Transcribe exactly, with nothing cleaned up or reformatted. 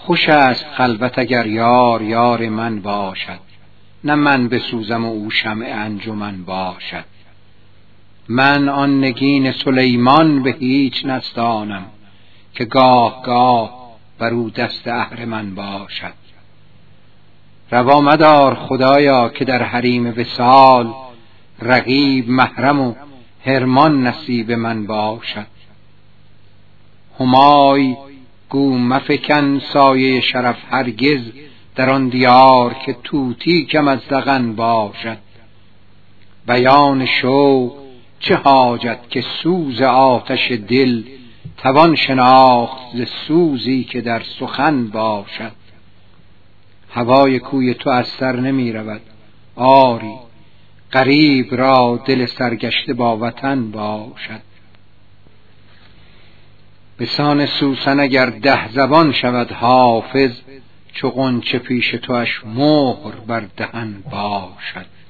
خوش است خلوت اگر یار یار من باشد، نه من بسوزم و او شمع انجمن باشد. من آن نگین سلیمان به هیچ نستانم، که گاه گاه بر او دست اهرمن باشد. روا مدار خدایا که در حریم وصال، رقیب محرم و حرمان نصیب من باشد. همای گو مفکن سایه شرف هرگز، در آن دیار که طوطی کم از ذقن باشد. بیان شوق چه حاجت که سوز آتش دل، توان شناخت ز سوزی که در سخن باشد. هوای کوی تو از سر نمی رود آری، غریب را دل سرگشته با وطن باشد. بسان سوسن اگر ده زبان شود حافظ، چو غنچه پیش تواش مهر بر دهن باشد.